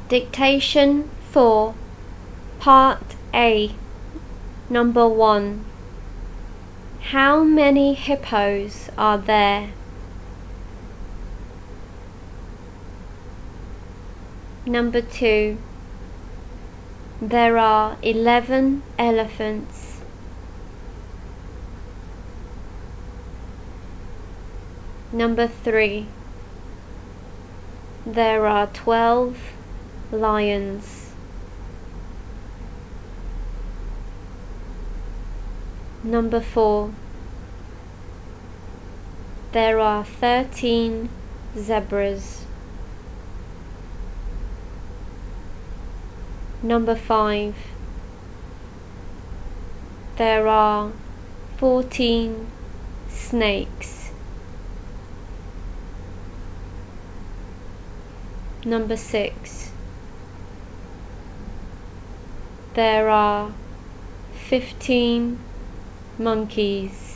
Dictation 4, Part A, Number 1. How many hippos are there? Number 2. There are 11 elephants. Number 3. There are 12 lions. Number 4. There are 13 zebras. Number 5. There are 14 snakes. Number 6. There are 15 monkeys.